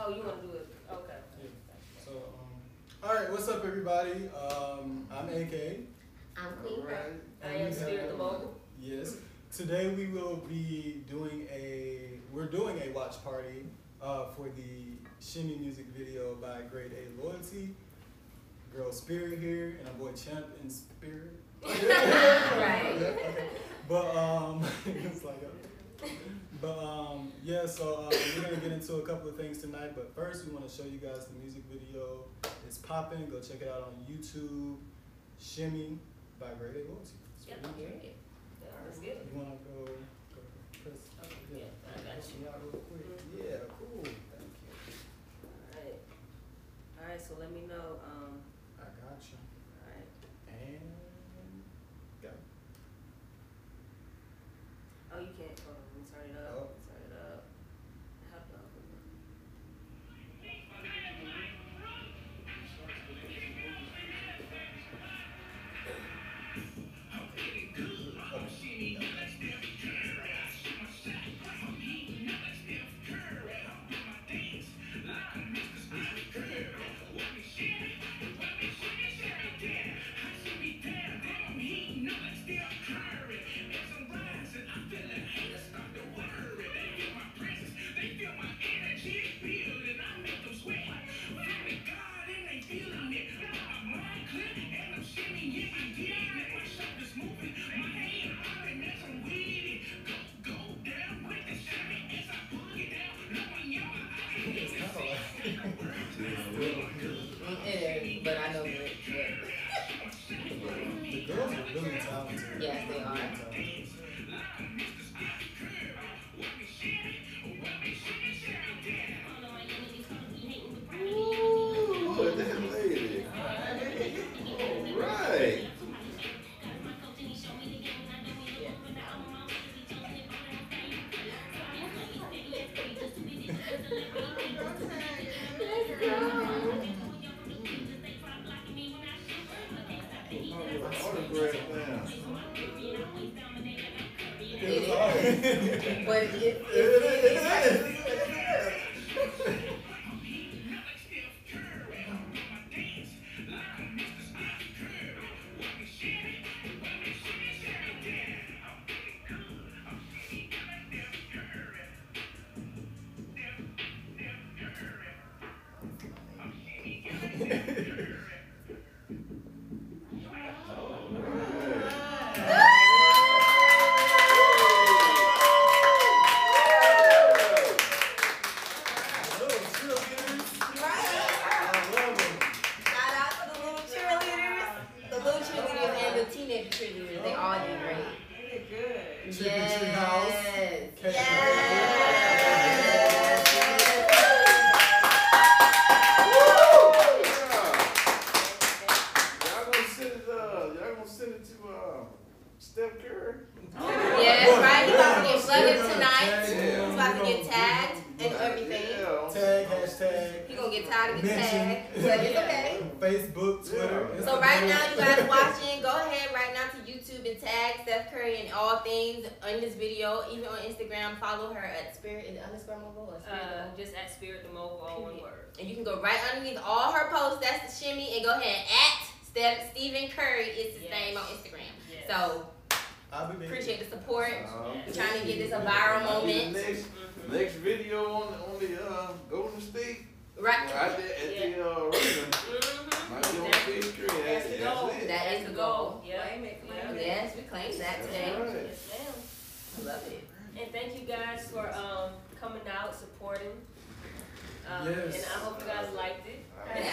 Oh, you want to do it? Okay. Yeah. So, all right, what's up, everybody? I'm AK. I'm Queen. Right. I am Spirit the Mogul. Yes. Today we will be doing we're doing a watch party for the Shimmy music video by Grade A Loyalty. Girl Spirit here, and our boy Champ in Spirit. Right. Yeah, okay. But it's like, yeah. So we're gonna get into a couple of things tonight. But first, we want to show you guys the music video. It's popping. Go check it out on YouTube. Shimmy by Grade A Loyalty. Yep, I'm hearing it. Yeah, let's get it. You wanna go Chris? Okay, yeah, I got you. Out real quick. Yeah, cool. Thank you. Alright. Alright, so let me know. I got you. Alright. And go. Oh, you can't. Hold on, let me turn it up. Oh. Turn it up. How do I open it? But I know it. The girls are really talented. Yes, they are. Ooh, that lady. All right. Autograph now. But it is. Facebook, Twitter. Yeah. So right now, you guys watching, go ahead right now to YouTube and tag Steph Curry and all things in this video. Even on Instagram, follow her at Spirit _Mogul or Spirit just at Spirit the Mogul, all one word. And you can go right underneath all her posts. That's the Shimmy, and go ahead and at Stephen Curry is his name on Instagram. Yes. So appreciate the support. We're trying to get this a viral moment. Next video on the Golden State. Right. Right there at the arena. Might be on the big screen. That's the goal. That is the goal. Yeah. Yes, we claim that today. Right. Yes, ma'am. I love it. And thank you guys for coming out, supporting. Yes. And I hope you guys liked it.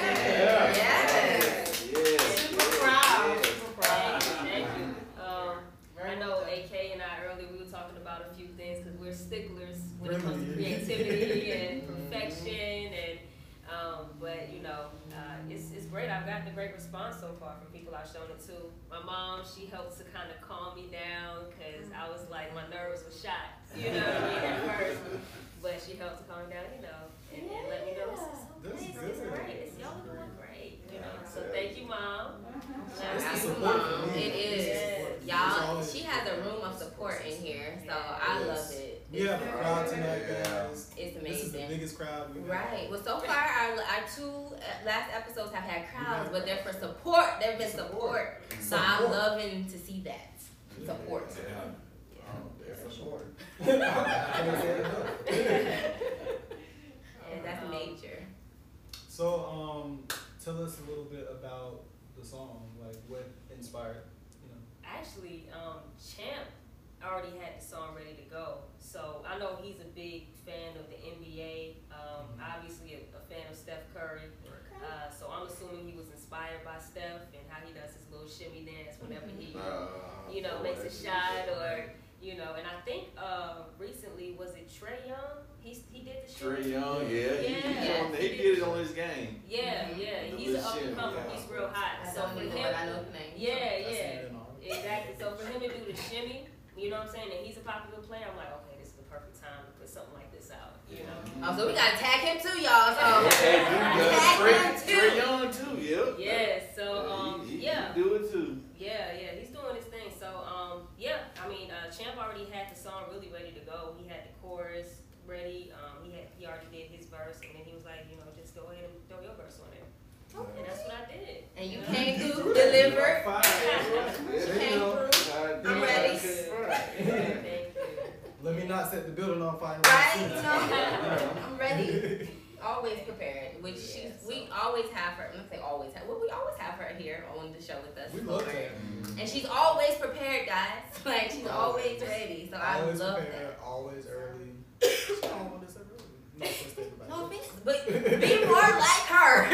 Yes. Super proud. Super proud. Thank you. I know AK and I earlier we were talking about a few things because we're sticklers when it comes to creativity and perfection and but you know it's great. I've gotten a great response so far from people I've shown it to. My mom, she helped to kind of calm me down because I was like my nerves were shot, you know what I mean, at first. But she helped to calm down, you know, and let me know this is amazing. It's great. Y'all are doing great, you know. So thank you, Mom. Mom. It is. Y'all, she has a room of support in here, so I love it. We have a crowd tonight, guys. It's amazing. This is the biggest crowd we've had. Right. Well, so far our 2 last episodes have had crowds, but they're for support. They've been support. So I'm loving to see that support. Support. And that's major. So, tell us a little bit about the song. Like, what inspired? Actually, Champ already had the song ready to go. So I know he's a big fan of the NBA. Obviously a fan of Steph Curry. So I'm assuming he was inspired by Steph and how he does his little shimmy dance whenever he, makes a shot or. And I think recently, was it Trae Young? He did the shit. Trae Young, yeah. He did it on his game. Yeah. He's an up and comer. He's real hot. So for him, exactly. So for him to do the shimmy, you know what I'm saying? And he's a popular player. I'm like, okay, this is the perfect time to put something like this out. Oh, so we gotta tag him too, y'all. So Trae Young too, yeah. Yeah. So he do it too. Yeah, he's doing his thing. So Champ already had the song really ready to go. He had the chorus ready. He already did his verse, and then he was like, just go ahead and throw your verse on it. Okay. And that's what I did. And you came through, delivered. Came through. I'm ready. Thank you. Let me not set the building on fire. Right? I'm ready. Always prepared. We always have her. I'm not say always have. Well, we always have her here on the show with us. We love her. And she's always prepared, guys. Like she's always ready. So I love that. Always early. She don't want us early. No offense, but be more like her.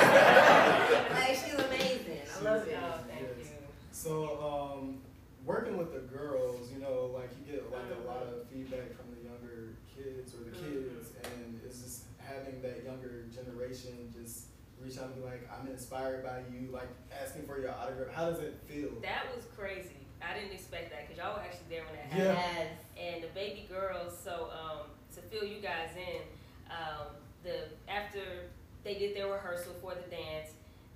Like she's amazing. I love it. Oh, thank you. So, working with the girls, like you get like a lot of feedback from the younger kids or the kids, and it's just having that younger generation just reach out and be like, I'm inspired by you, like asking for your autograph. How does it feel? That was crazy. I didn't expect that because y'all were actually there when that happened. Yes. And the baby girls, so to fill you guys in, after they did their rehearsal for the dance,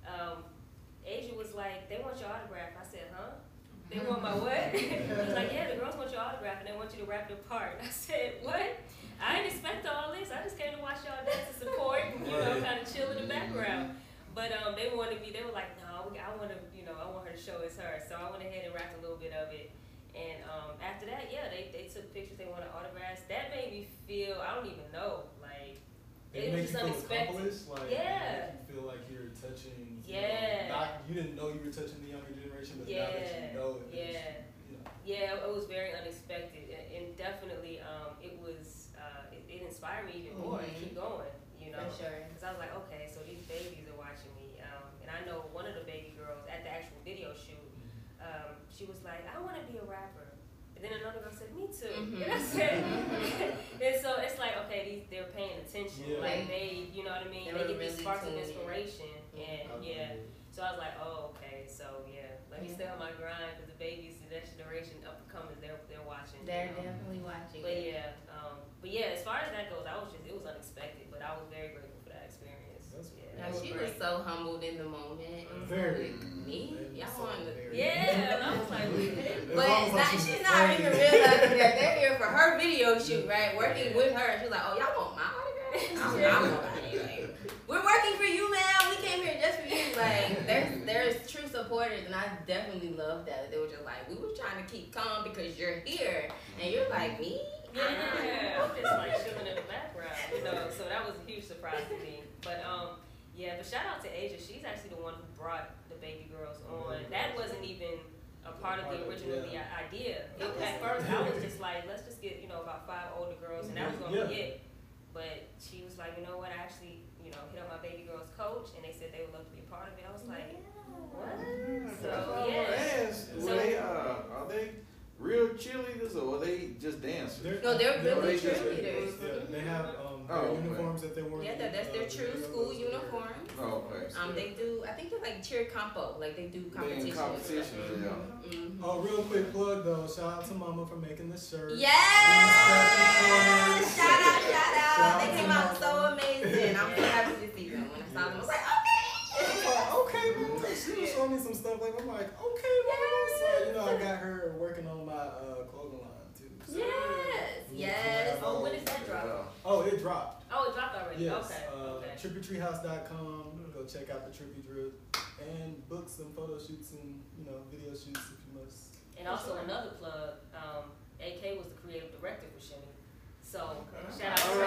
Asia was like, they want your autograph. I said, huh? They want my what? He was like, yeah, the girls want your autograph and they want you to rap your part. I said, what? I didn't expect all this. I just came to watch y'all dance and support and, kind of chill in the background. But they wanted me, they were like, no, I want to, I want her to show it's her. So I went ahead and rapped a little bit of it. And after that, they took pictures, they wanted autographs. That made me feel, I don't even know, like, it was just unexpected. Like, yeah. Make you feel like you're touching. Yeah. You didn't know you were touching the younger generation, but now that you know it. Yeah, it was very unexpected, and definitely it was. It inspired me even more to keep going. For sure. Because I was like, okay, so these babies are watching me, and I know one of the baby girls at the actual video shoot. She was like, I want to be a rapper. And then another girl said, me too. And I said, and so it's like, okay, they're paying attention. Yeah. Like they, you know what I mean? They get these sparks of inspiration. And so I was like, oh, okay. So let me stay on my grind because the babies, the next generation, up and coming, they're watching. They're definitely watching. But as far as that goes, it was unexpected, but I was very grateful for that experience. She was so humbled in the moment. Very. Me? Y'all wanted to. Yeah, I was like, but she's not even realizing that they're here for her video shoot, right? Working with her. She's like, oh, y'all want my autograph? We're working for you, man. We came here just for you. Like, there's true supporters, and I definitely love that. They were just like, we were trying to keep calm because you're here, and you're like, me? Yeah, I'm just like chilling in the background, So that was a huge surprise to me. But but shout out to Asia. She's actually the one who brought the baby girls on. That wasn't even a part of the original idea. At first, I was just like, let's just get about 5 older girls, and that was gonna be it. But she was like, you know what? I actually hit up my baby girls coach, and they said they would love to be a part of it. I was like, what? So are they real cheerleaders or are they just dancers? They're really cheerleaders. They have uniforms that they wear. Yeah, that's their true school uniforms. Oh, okay. They do. I think they're like cheer compo. Like they do competitions. Oh, real quick plug though. Shout out to Mama for making the shirt. Yes. Shout out. They came out so amazing. I'm so happy to see them. When I saw them, I was like, okay. She was showing me some stuff. Like I'm like, okay, Mama. So I got her working on my clothing line too. So. Yes. Oh, when is that drop? Oh, it it dropped. Oh, it dropped already. Yes. Okay. TrippyTreehouse.com. Go check out the Trippy Drip and book some photo shoots and video shoots if you must. And also another plug. AK was the creative director for Shimmy. So shout out to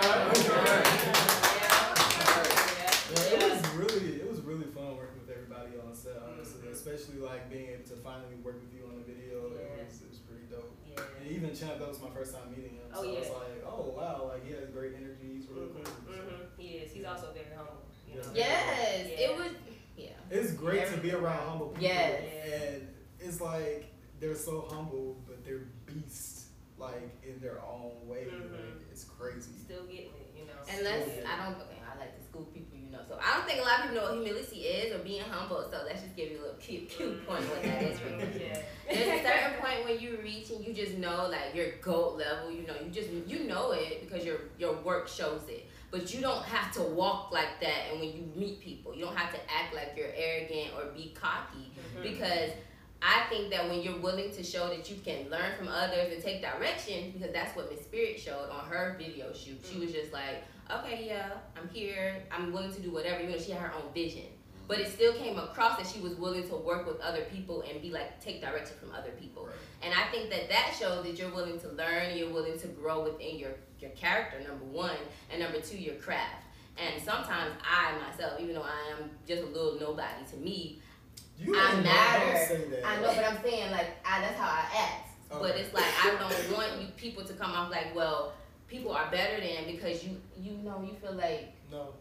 It was really fun working with everybody on set, honestly. Especially like being able to finally work with you on the video. It was pretty dope. Yeah. And even Champ, that was my first time meeting him. So I was like, oh wow, like he has great energy. He's really cool. So. He is. He's also very humble. Yes. It was. Yeah. It's great to be around humble people. Yes. And it's like they're so humble, but they're beasts, like in their own way. Like, it's crazy. Still getting it, Unless I like to school people, So I don't think a lot of people know what humility is or being humble. So let's just give you a little cute point what that is for you. There's a certain point when you reach and you just know like your GOAT level. You know it because your work shows it. But you don't have to walk like that. And when you meet people, you don't have to act like you're arrogant or be cocky because I think that when you're willing to show that you can learn from others and take direction, because that's what Miss Spirit showed on her video shoot. She was just like, okay, yeah, I'm here. I'm willing to do whatever. She had her own vision. But it still came across that she was willing to work with other people and be like, take direction from other people. Right. And I think that shows that you're willing to learn, you're willing to grow within your character, number one, and number two, your craft. And sometimes I myself, even though I am just a little nobody to me, I matter. I know, but I'm saying that's how I act. Okay. But it's like I don't want people to come off like, well, people are better than because you feel like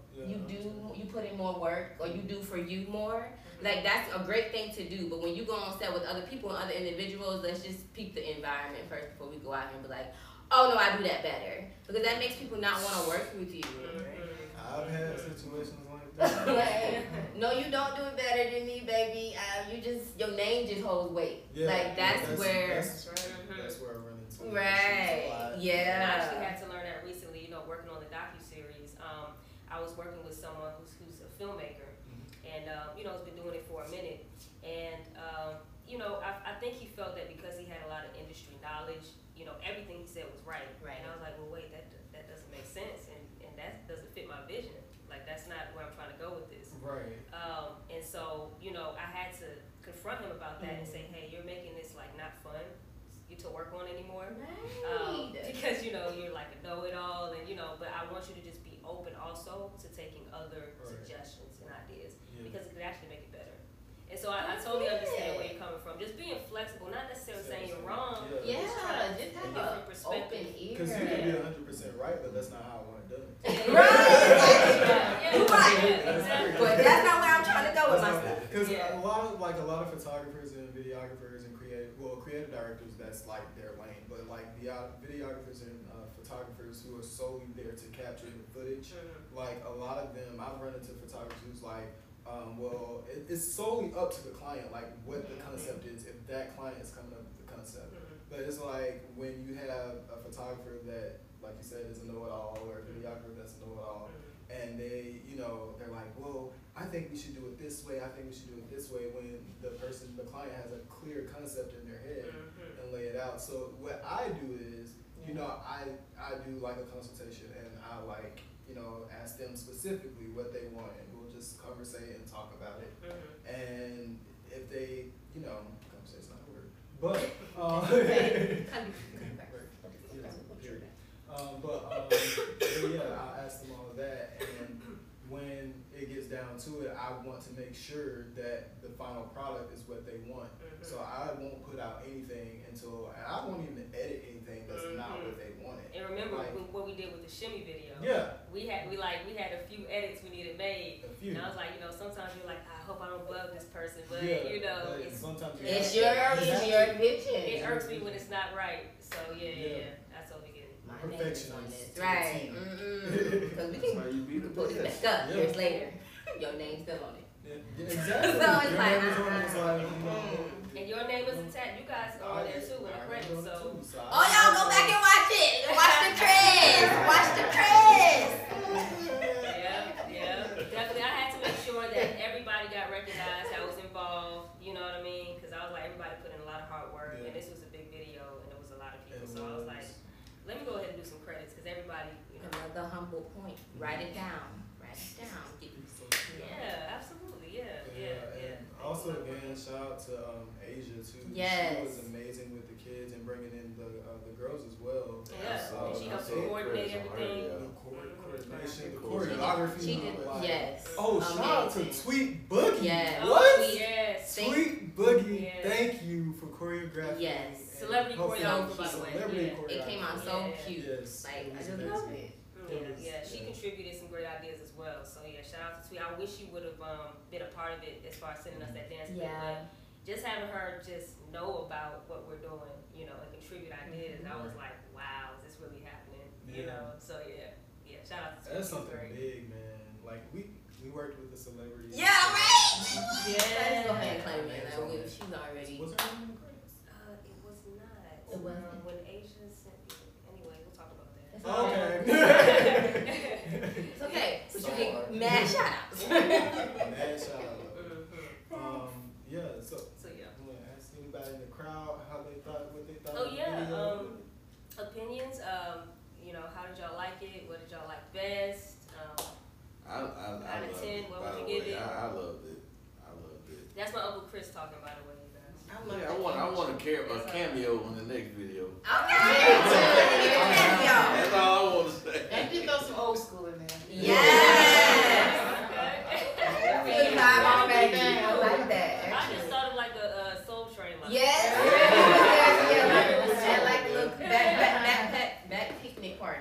you put in more work or you do for you more. Like that's a great thing to do. But when you go on set with other people and other individuals, let's just peep the environment first before we go out here and be like, oh no, I do that better, because that makes people not want to work with you. I've had situations like that. No, you don't do it better than me, baby. Your name just holds weight. Yeah, that's where I run into. Right. Yeah. And I actually had to learn that recently. Working on the docuseries. I was working with someone who's a filmmaker, and has been doing it for a minute. And I think he felt that because he had a lot of industry knowledge, everything he said was right. Right. And I was like, well, wait, that doesn't make sense, and that doesn't fit my vision. Like that's not where I'm trying to go with this. Right. And so I had to confront him about that and say, hey, you're making this like not fun to work on anymore. Right. Because you're like a know-it-all, and but I want you to just be open also to taking other suggestions and ideas because it could actually make it better. And so I totally understand where you're coming from. Just being flexible, not necessarily saying you're wrong. Yeah, just have a different perspective. Because you can be 100% right, but that's not how I want it done. Right. You're right. Exactly. But that's not where I'm trying to go with my stuff. Because a lot of photographers and videographers and creative directors, that's like their lane. But like the videographers and photographers who are solely there to capture the footage, like a lot of them, I've run into photographers who's like, it's solely up to the client, like what the concept is, if that client is coming up with the concept. But it's like when you have a photographer that, like you said, is a know-it-all, or a videographer that's a know-it-all, and they, they're like, well, I think we should do it this way, I think we should do it this way, when the client has a clear concept in their head and lay it out. So what I do is, I do like a consultation, and I ask them specifically what they want, and we'll just conversate and talk about it. And if they, conversate's not a word, but I'll ask them all of that, and when it gets down to it, I want to make sure that the final product is what they want. So I won't put out anything I won't even edit anything that's not what they wanted. And remember what we did with the Shimmy video? Yeah. We had a few edits we needed made. A few. And I was like, sometimes you're like, I hope I don't bug this person, but sometimes it's your vision. It irks me when it's not right. So that's all we get. Perfectionist. Right. Because we can put it back up years later. Your name's still on it. Yeah, exactly. So it's and your name is attached. You guys are on there too in the credits. So y'all go back and watch it. Watch the credits. Watch the credits. Yeah, definitely. I had to make sure that everybody got recognized that was involved. You know what I mean? Because I was like, everybody put in a lot of hard work, and this was a big video, and there was a lot of people. So I was like, let me go ahead and do some credits because everybody. Another humble Write it down. Yeah, absolutely. Yeah. Also, again, shout out to Asia too. Yes. She was amazing with the kids and bringing in the girls as well. Yeah, and she helped coordinate everything. The coordination, the choreography. She did. Yes. Oh, shout out to Tweet Boogie. Yes. What? Yes. Tweet Boogie. Yes. Thank you for choreographing. Yes. Celebrity choreography, by the way. It came out so cute. Yes. Like, I just love it. Yeah, she contributed some great ideas as well. So yeah, shout out to Tweet. I wish she would have been a part of it as far as sending us that dance clip. But just having her just know about what we're doing, you know, and contribute ideas, I was like, wow, is this really happening? You know, so yeah, shout out to Tweet. That's something big, man. Like we worked with a celebrity. Yeah, right. Yeah. Let's go ahead and claim it. She's already. Was her name in the credits? It was not. It wasn't. When Asia sent me. Anyway, we'll talk about that. Okay. It's okay. But you get mad shout outs. Mad shout out. Yeah, so yeah. I'm gonna ask anybody in the crowd how they thought, what they thought. Oh of the yeah, video. opinions. You know, how did y'all like it? What did y'all like best? Out of 10, what would you give it? I loved it. That's my Uncle Chris talking, by the way, you guys. I want a cameo on the next video. Okay. That's all I want to say. And you throw some old school in there. Yes. I like that. I just thought of like a Soul Train. Yes. I like the little back picnic party.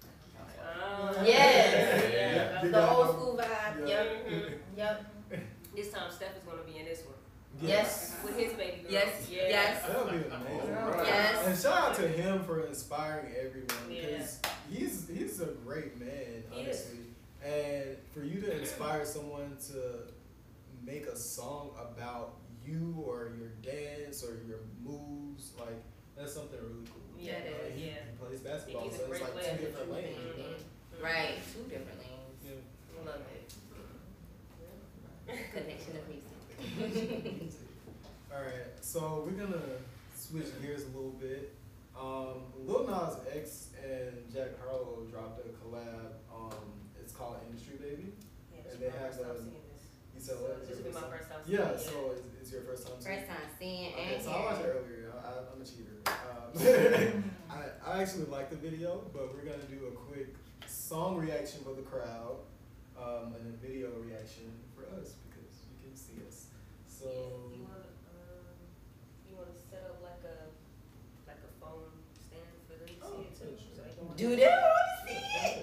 Yes. The old school vibe. Yep. This time Steph is going to be in this one. Yes. With his baby girl. Yes. That would be amazing. Yes. And shout out to him for inspiring everyone because he's a great man, honestly. And for you to inspire someone to make a song about you or your dance or your moves, like that's something really cool. Yeah, it is. He plays basketball, He's a so it's great like player. two different lanes. Right. 2 different lanes. Yeah. Love it. Connection of music. Alright, so we're gonna switch gears a little bit. Lil Nas X and Jack Harlow dropped a collab. It's called Industry Baby. Yeah, and they have You said what? This will be my first time seeing Yeah, it. so it's your first time seeing it? First time seeing Okay, and so I watched it earlier. I'm a cheater. I actually like the video, but we're gonna do a quick song reaction for the crowd, and a video reaction for us because you can see us. So You want to set up like a phone stand for them to see it too, so they can watch do it? they want to see it?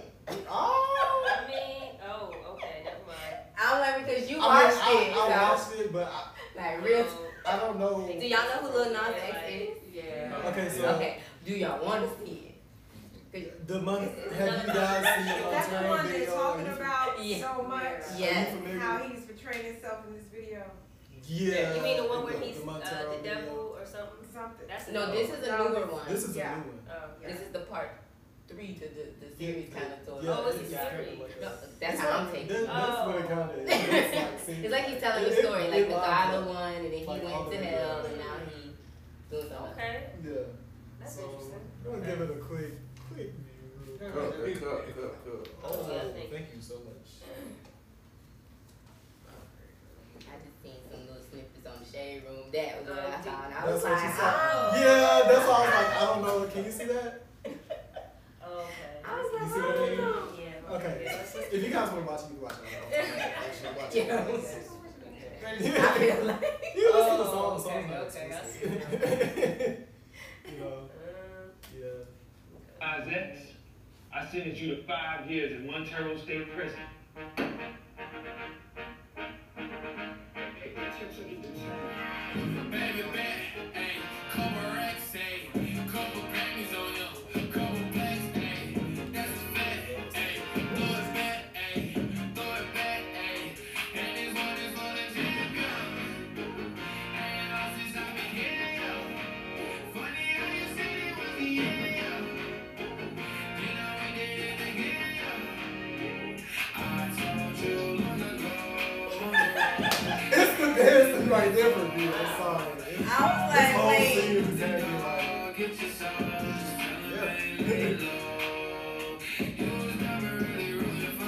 Okay, never mind. I'm like, because you watched it. I watched it, but like real. I don't know. Do y'all know who Lil Nas X is? Yeah. Okay, so Okay. Do y'all want to see it? the month. Have you guys seen the That's the Montero one video? they're talking Are you- about Yeah. so much. Yes. Are you familiar? How he's portraying himself in this video. Yeah. You mean the one where he's Montero the video. devil or something? Something. That's No, this is a newer one. This is Yeah. a new one. Oh, This is the part 3 to the series kind of story. Oh, it's a yeah, series. like No, that. that's It's how I'm like- taking That's it. what it kind of is. It's like, It's like he's telling the story, like the godly one, and then he Like all went to the- hell, and now he doing something. Okay, Yeah. that's So, interesting. I'm gonna give it a quick view. Cut. Oh, Yeah, thank thank you so much. I just seen some little snippets on the Shade Room. That was what I found. I That's was what like, you said. oh. Yeah, that's why I was like, I don't know. Can you see that? Okay. I was You like, see what I mean? oh. Yeah. Okay. Yeah, let's just- If you guys want to watch it, you can watch it. Actually watch it. I feel like. You can listen to the Oh, song. okay, Songs okay, not I see. exclusive. You know, yeah. Isaac, I sentenced you to 5 years in Montero State Prison. Baby, ayy, couple racks, ayy, couple Grammys on you, couple plaques, ayy, that's a fact, ayy, throw it back, ayy, and this one is for the champion. Ain't lost since I began, yo. Funny how you said it was the end, yo. You know we did it again, yo. I told you long ago. It's the dancing right there for me. I'm sorry. I was like, This whole wait. scene is exactly like, Get yourself yeah. you was never really rooting for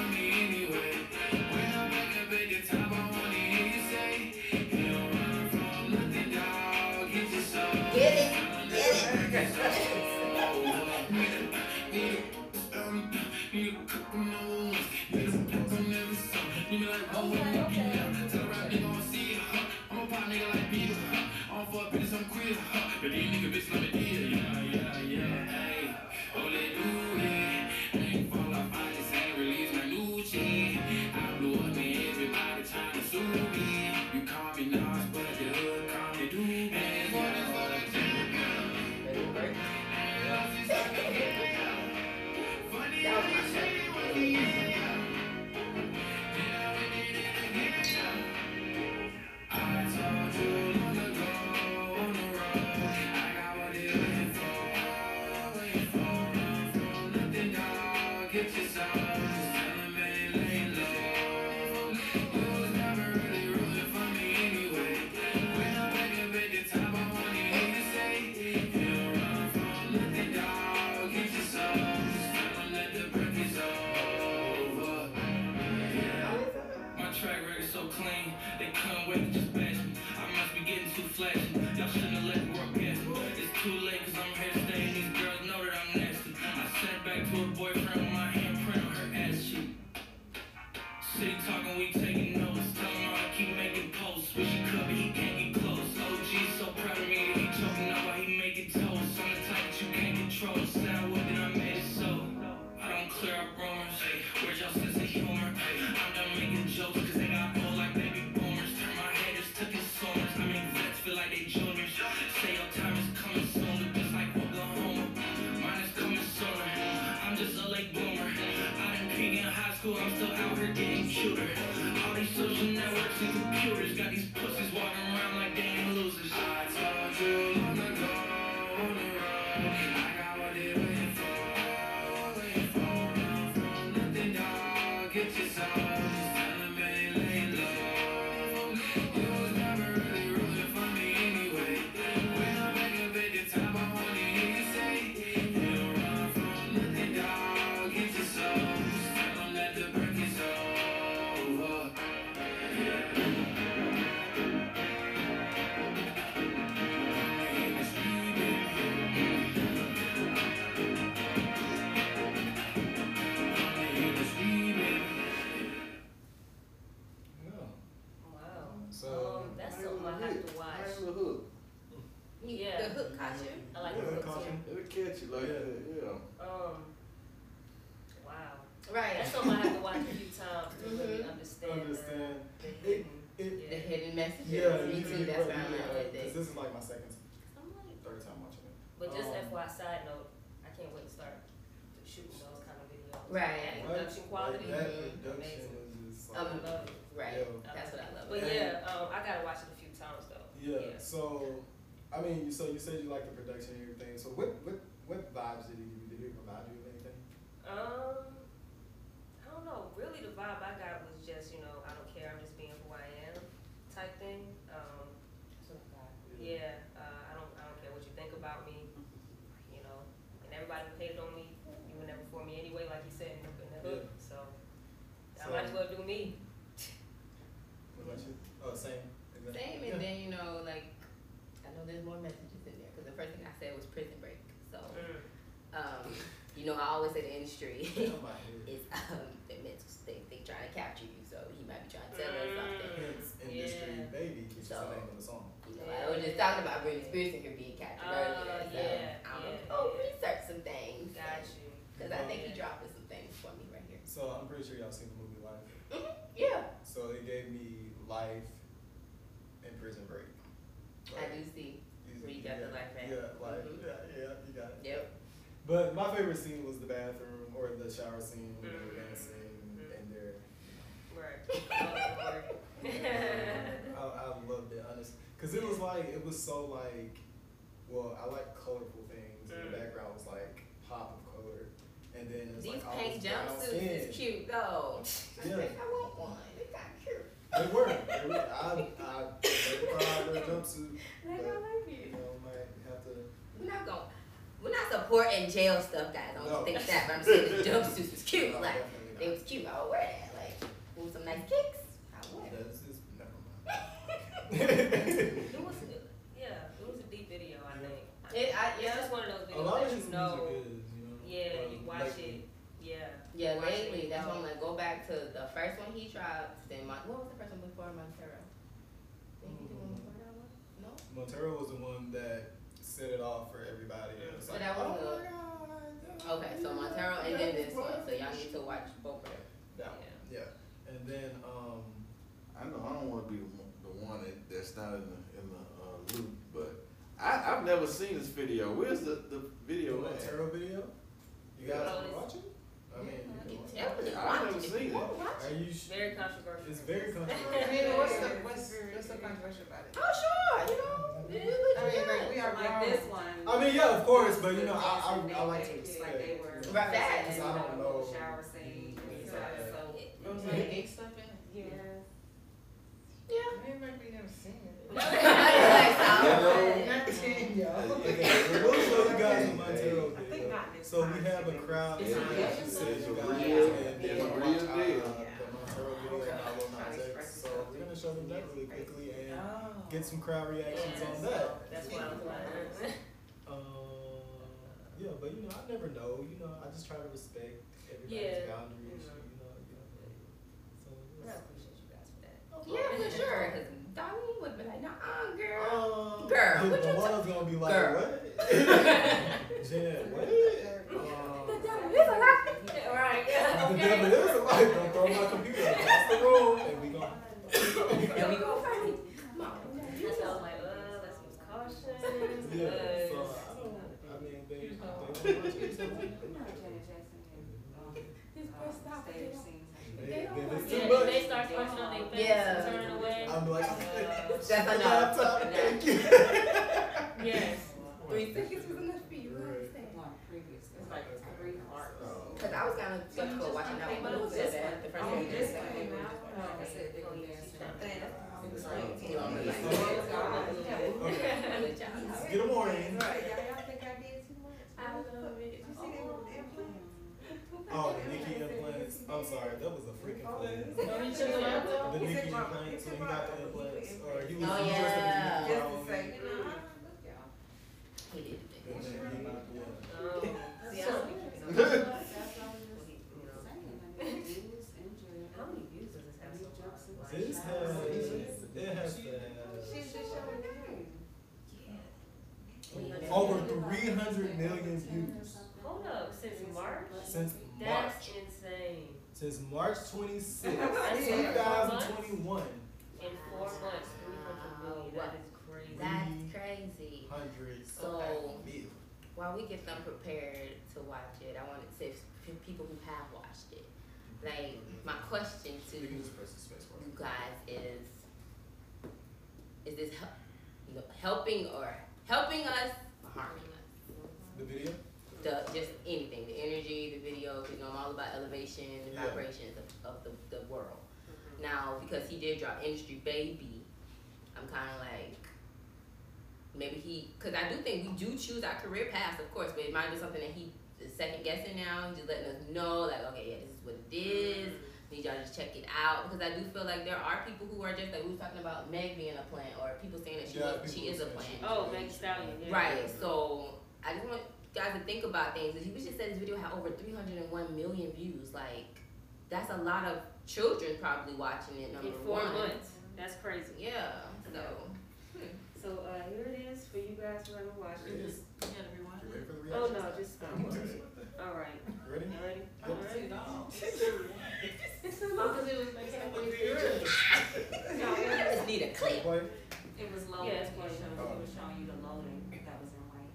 Right. Production quality. That production was just like, I love it. Right. That's what I love. But yeah, I gotta watch it a few times though. Yeah. So, I mean, so you said you like the production and everything. So what vibes did it give you? Did it remind you of anything? I don't know. Really, the vibe I got was just, you know, I don't care. I'm just being who I am, type thing. Yeah. I don't care what you think about me. You know, and everybody who hated on me, you were never for me anyway, like you said in the hook. So I might as well do me. What about you? Oh, same. Exactly. Same, and then you know, like I know there's more messages in there because the first thing I said was Prison Break. So, you know, I always say the industry is they trying to capture you, so he might be trying to tell us something. Industry baby, which is the name of the song. You know, I was just talking about Britney Spears and her being captured earlier. So research some things. Got you. Because I think he dropped some things for me right here. So I'm pretty sure y'all seen the movie Life. Yeah. So it gave me Life and Prison Break. Like, I do see where you got the life at. Yeah, Life. Yeah, you got it. Yep. But my favorite scene was the bathroom or the shower scene when they were dancing and they're. Right. I loved it, honestly. Because it was like, it was so like, well, I like colorful things. And the background was like pop of color. And then it's these like all pink this brown jumpsuits skin. is cute though. Yeah. I want one. They got cute. They were. I never wear a jumpsuit. Like, I like it. You know, might have to. We're not supporting jail stuff, guys. I don't think that, but I'm saying the jumpsuits was cute. No, like, they was cute. I would wear that. Like, with some nice kicks. I would. That's just, never mind. It was a deep video, I think. It's just one of those videos A lot of that his you know. music is, you know. Yeah, you watch it. Yeah. Yeah, lately, that's why I'm like, go back to the first one he dropped. Then what was the first one before Montero? Did he do one before that one? No? Montero was the one that set it off for everybody. It was like, that was oh good. my God. Okay, so Montero and then this one. So y'all need to watch both of them. Yeah. And then I know I don't want to be the one that's not in the loop, but I've never seen this video. Where's the video? the Montero video. You guys want to watch it? I mean, you can watch it. I've never seen it. Are you Very controversial. It's very I controversial. mean, what's so controversial about it? Oh sure, you know. I mean, like we are Like grown. this one. I mean, yeah, of course, but you know, I like to Like respect. they were. Right. And, I don't know. Shower scene. Exactly. So. It was like gay stuff in it. Yes. Yeah. I mean, like we never seen it. Not 10, Not 10, y'all. Okay, we'll show you guys the Montero I think video. not this So we have a crowd It's tonight. real. So you It's guys real. can It's watch real the deal. Montero video by Lil Nas X. So we're gonna show them that really quickly and get some crowd reactions on that. That's why I'm like, Yeah, but you know, I never know. You know, I just try to respect everybody's Yeah. boundaries. Mhm. You know. So I appreciate you guys for that. Yeah, for sure. Cause Donnie would be like, nah, girl. Girl, Girl, what the you one's gonna be like, Girl. what? Jen, what? Right. The devil is a light. Don't throw my computer across the room, and we gonna. There we go. That's why I was like, let's use caution. Yeah. So I don't. I mean, they don't watch it. So it's too Yeah, much. they start punching on their face Yeah. and turning away. I'm like, That's the enough. laptop, thank you. Yes. 3 seconds was enough for you. It's like 3 parts. Cause I was kind of skeptical watching that one, but it was good. The first one. This came out. I said they were dancing. It was like. You know, I'm like, Okay. Get a warning. Right, y'all think I did too much? I love it. Did you see they were implants? Oh, the Nicki implants. I'm sorry, that was a freaking plan. Oh, you took them out? The Nicki implants, when he got the implants, or he was Oh, he yeah. dressed up as Just to Nicki say, Brown. you know, look y'all. he did. And then he got the, Oh. See, I don't think you know. How many views does this have so far? This has, it has to have She's just showing the game. over 300 million views Hold up, since March? since That's March. insane. Since March 26, That's 2021. In 4 months, 300 million. That is crazy. That's crazy. 100 So million. while we get them prepared to watch it, I wanted to say for people who have watched it, like my question to You can you just press the space bar. guys is this helping us or harming us? The video? Just anything, the energy, the video, because you know I'm all about elevation, the Yeah. vibrations of the world. Now, because he did drop Industry Baby, I'm kind of like, maybe because I do think we do choose our career paths, of course, but it might be something that he is second guessing now, just letting us know, like, okay, yeah, this is what it is. Need y'all to just check it out, because I do feel like there are people who are just like we were talking about Meg being a plant, or people saying that she is a plant. Oh, Meg Stallion. Yeah. Right. So I just want guys to think about things. He just said this video had over 301 million views. Like, that's a lot of children probably watching it. Number In 4 one. months. That's crazy. Yeah. So. So here it is for you guys who haven't watched it. Just, You ready for the oh reaction? no, just all right. Ready? You ready? Yep. All right. Because it was like something good. I just need a clip. Play? It was loading. Yeah, it's It playing. was showing you the loading that was in white.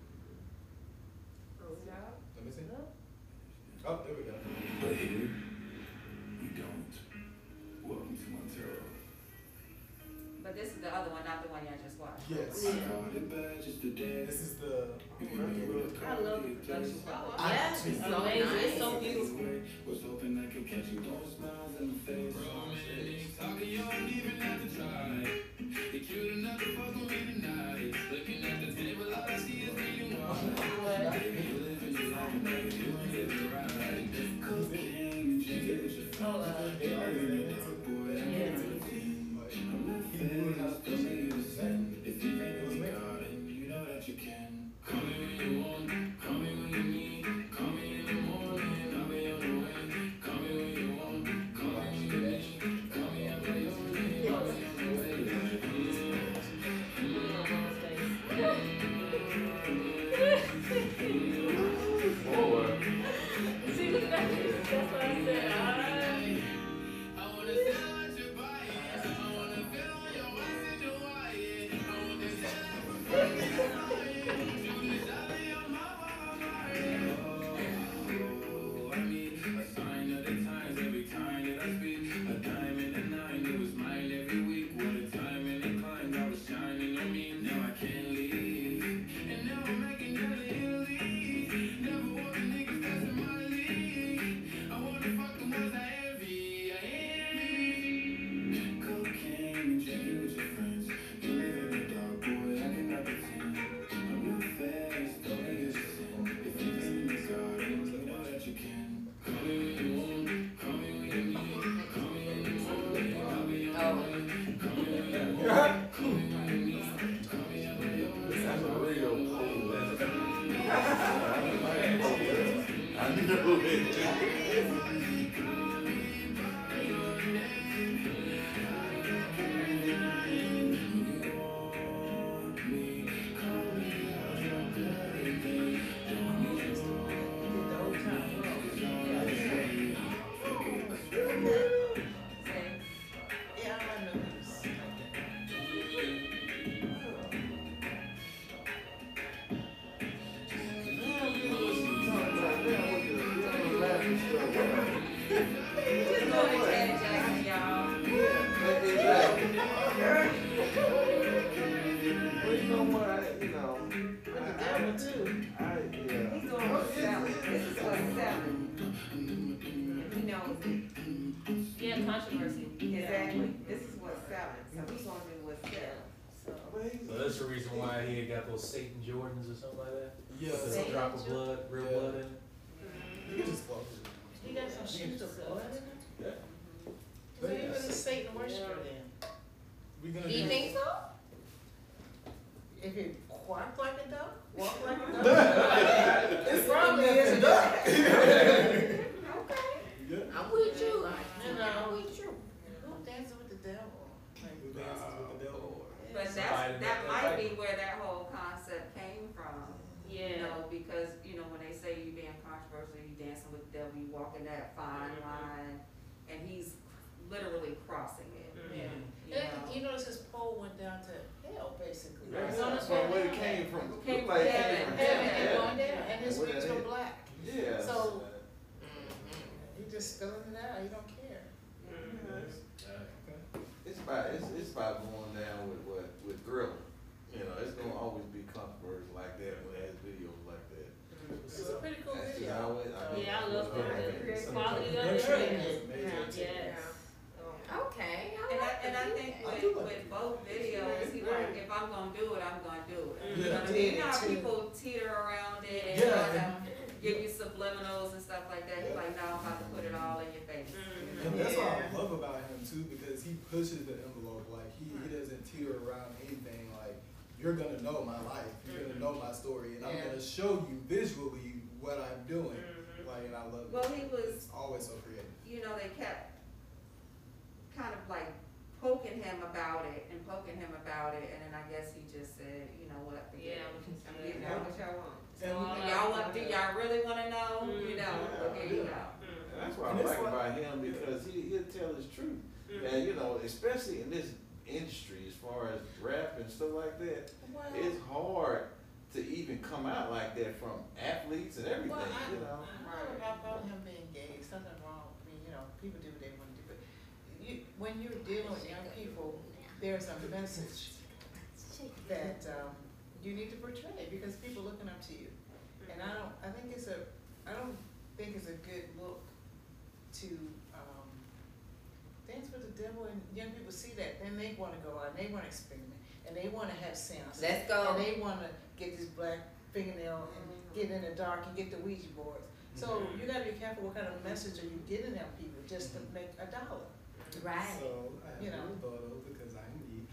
Let me see. Oh, there we go. But here, we don't. Welcome to Montero. But this is the other one, not the one y'all just watched. Yes. I called it bad just today. This is the. I love the production quality. Yeah, I- it's It's so amazing. nice. It's so beautiful. Was hoping I could catch you throwing smiles in the face. Romantic talking, you don't even have to try. You're cute enough to fuck with me tonight. Looking at the table, all I see is me and one. Baby, you living your life, baby, you ain't living right. Cocaine and ginger, They are in it. I'm not faced, don't need to sin. If you ain't with God, and you know that you can. Call me when you want, call me when you need. Call me in the morning, I'll be on the way. Call me when you want, call me when you need. Call me out by your name, I'll be on the way. Controversy. Exactly. This is what's selling. So we're gonna do what's selling. So that's the reason why he had got those Satan Jordans or something like that? Yeah. There's a drop of blood, real blood in it? You can just close it. He got some shoes of blood in it? Yeah. So he really Satan worshiper then? We gonna Do you think so? If it quack like a duck, walk like a duck. It's probably is a duck. Okay. Yeah. I'm with you. You know. I'm with you. Who dancing with the devil? Who dances with the devil? But that might be where that whole concept came from. Yeah. You know, because, you know, when they say you being controversial, you dancing with the devil, you walking that fine line, and he's literally crossing it. Yeah. You And know? you notice his pole went down to hell, basically. That's It's on his where way it down came there. from. Came Looked like it from came from Heaven and heaven. going down, and his Where wings that were hit? black. Yeah. So he just spilling it out. He don't care. It's about going down with Thriller. You know, it's gonna always be controversy like that when it has videos like that. It's a pretty cool That's video. just how it- Yeah, I love the quality of Very it. good. Yes. Okay. And I think with both videos, he like, if I'm gonna do it, I'm gonna do it. You know what I Yeah. mean? You know how people teeter around it and Yeah. try to give you subliminals and stuff like that. He's like, no, I'm about to put it all in your face. And that's what I love about him too, because he pushes the envelope. Like he doesn't teeter around anything. Like you're gonna know my life, you're gonna know my story, and I'm gonna show you visually what I'm doing. Like, and I love it. Well, he was, It's always so creative. you know, they kept kind of like poking him about it, and then I guess he just said, you know what, forget Yeah, it. I'm yeah. getting out what y'all want. And Do y'all really wanna know? You know, Yeah. here you go. And that's what I like about him, because he'll tell his truth. And you know, especially in this industry, as far as rap and stuff like that, it's hard to even come out like that from athletes and everything, you know. I don't know about him being gay. There's nothing wrong. I mean, you know, people do what they want to do. But when you're dealing with young people, there's a message that you need to portray because people looking up to you. And I don't think it's a good look to dance with the devil, and young people see that, then they want to go out and they want to experiment and they want to have seances. Let's go. And they want to get this black fingernail and get in the dark and get the Ouija boards. So you got to be careful what kind of message are you giving them people just to make $1. Right. So I have You know. a little because I'm me.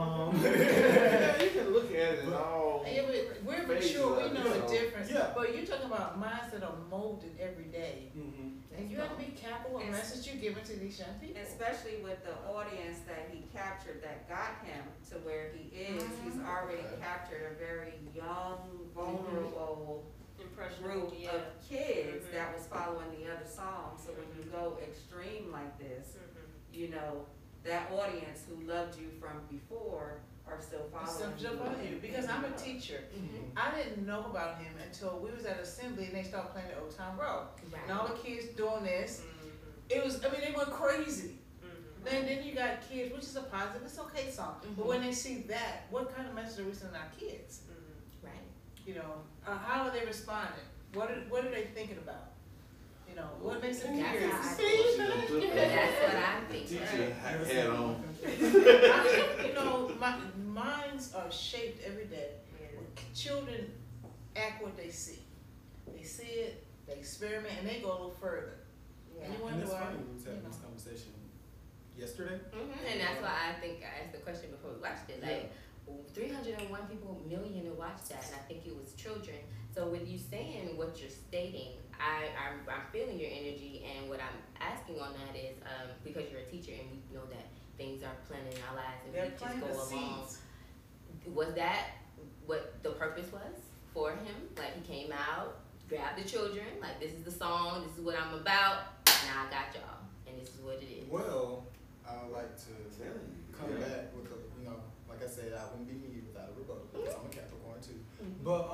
Yeah, you can look at it in all. Yeah, but we're phases mature, we of it, know the so. difference. Yeah. But you're talking about minds that are molded every day. And you have to be careful what And- message you're giving to these young people. Especially with the audience that he captured that got him to where he is. He's already captured a very young, vulnerable Impressionable, group yeah. of kids that was following the other songs. So when you go extreme like this, you know, that audience who loved you from before are still following you. Because I'm a teacher. I didn't know about him until we was at assembly and they started playing the Old Town Road. And all the kids doing this, it was, I mean, they went crazy. And then you got kids, which is a positive, it's okay song. But when they see that, what kind of message are we sending our kids? Right. You know, how are they responding? What are they thinking about? You know, what makes them That's curious? how I think. That's what I think. Teacher hat on. You know, minds are shaped every day. Children act what they see. They see it, they experiment, and they go a little further. And you And wonder it's why. funny, we was having this conversation yesterday. And that's why I think I asked the question before we watched it. Like, 301 million to watch that, and I think it was children. So with you saying what what you're stating, I'm feeling your energy, and what I'm asking on that is because you're a teacher and we know that things are planted in our lives and we just go along. Was that what the purpose was for him? Like he came out, grabbed the children, like this is the song, this is what I'm about, now I got y'all, and this is what it is. Well, I would like to come back with a, you know, like I said, I wouldn't be me without a rebuttal because I'm a Capricorn too. But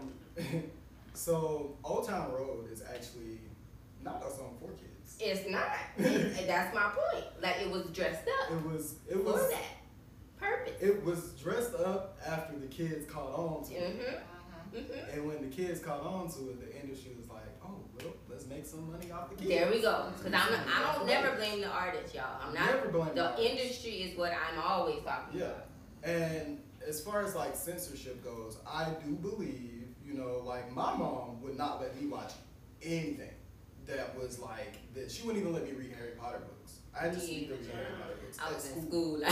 so Old Town Road is actually not a song for kids. It's not. That's my point. Like it was dressed up. It was for that purpose. It was dressed up after the kids caught on to it. And when the kids caught on to it, the industry was like, "Oh, well, let's make some money off the kids." There we go. Because I don't never blame the artist, y'all. I'm not. Never blame the industry is what I'm always talking about. And as far as like censorship goes, I do believe, you know, like my mom would not let me watch anything that was like that. She wouldn't even let me read Harry Potter books. I just read Harry Potter books. I was in school.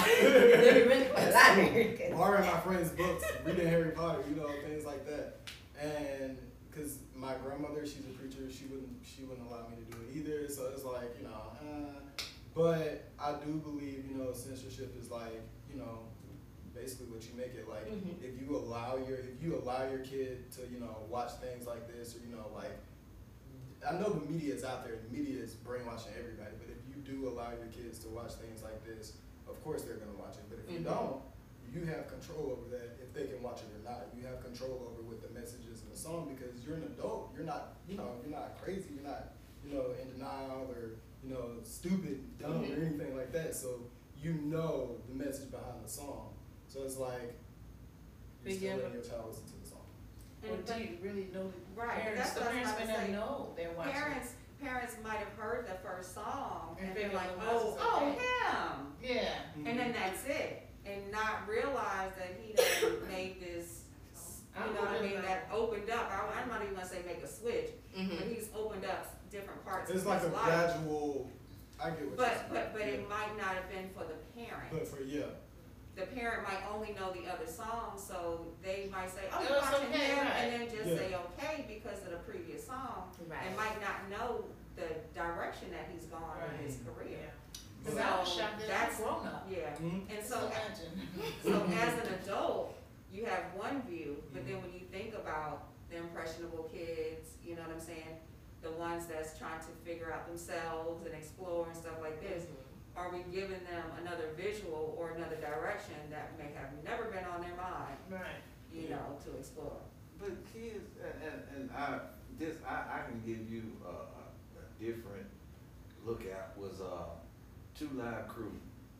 Borrowing my friends' books, reading Harry Potter, you know, things like that. And because my grandmother, she's a preacher, she wouldn't allow me to do it either. So it's like, you know, but I do believe, you know, censorship is like, you know, basically what you make it like. If you allow your kid to, you know, watch things like this, or, you know, like, I know the media is out there, the media is brainwashing everybody, but if you do allow your kids to watch things like this, of course they're going to watch it. But if you don't, you have control over that, if they can watch it or not. You have control over what the messages in the song, because you're an adult. You're not, you know, you're not crazy. You're not, you know, in denial or, you know, stupid, dumb, or anything like that. So you know the message behind the song. So it's like, you're still letting your child listen to the song. Well, do you really know the Right, parents? The parents may not know they're watching. Parents might have heard the first song and they're like, oh, him. Yeah. And then that's it. And not realize that he done made this, you know what I mean, that opened up. I'm not even gonna say make a switch, but he's opened up different parts of his life. It's like a gradual, I get what you're saying. But it might not have been for the parent. But for, the parent might only know the other song, so they might say, "Oh, That's you're watching okay, him," right. and then just say okay because of the previous song, and might not know the direction that he's gone in his career. So that's grown up. Yeah, and so as an adult, you have one view, but then when you think about the impressionable kids, you know what I'm saying, the ones that's trying to figure out themselves and explore and stuff like this. Are we giving them another visual or another direction that may have never been on their mind, you know, to explore? But kids, and I can give you a different look at was 2 Live Crew.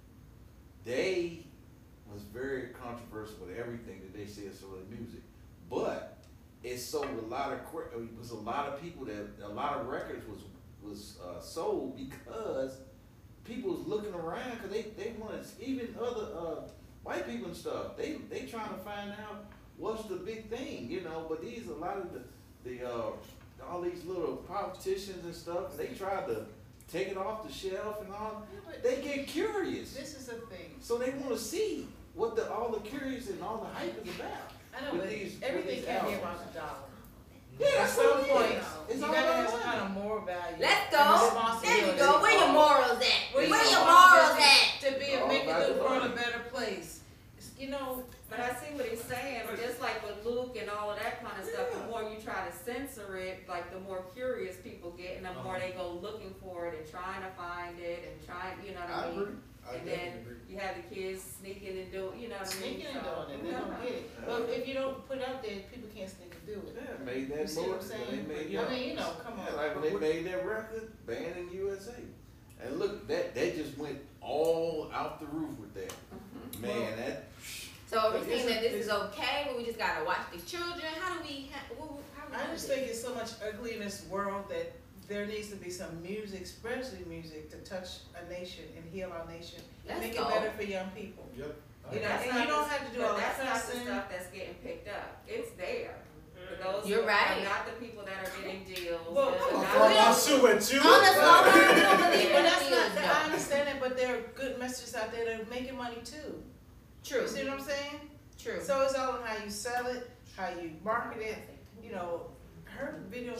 They was very controversial with everything that they said so the music, but it sold a lot of people that a lot of records was sold because people was looking around because they wanted, even other white people and stuff, they trying to find out what's the big thing, you know. But a lot of the all these little politicians and stuff, they tried to take it off the shelf and all. They get curious. This is the thing. So they want to see what all the curious and all the hype is about. I know, but everything can't be about the dollar. Yeah, at some point, it's you all gotta about have some kind of moral value. Let's go. There you go. Where your morals at? Where your morals at? To make the world a better place. You know. But I see what he's saying, just like with Luke and all of that kind of stuff, the more you try to censor it, like the more curious people get and the more they go looking for it and trying to find it and trying, you know what I mean? And then you have the kids sneaking and doing, you know what I mean? Sneaking and doing it, they don't get it. But if you don't put it out there, people can't sneak and do it. Yeah, made that you see what I'm saying? I mean, you know, come on. Like when they made that record, banned in USA. And look, they just went all out the roof with that. Man, that. So are we saying that this is okay, but we just gotta watch the children? How do we? I just think it's so much ugly in this world that there needs to be some music, especially music, to touch a nation and heal our nation and make it better for young people. Yep. You know, and you don't have to do all that. That's not the stuff that's getting picked up. It's there. For those You're right. Not the people that are getting deals. Well, I'm throwing my shoe at you. I understand it, but there are good messages out there that are making money too. True. You see what I'm saying? True. So it's all on how you sell it, how you market it. You know, her video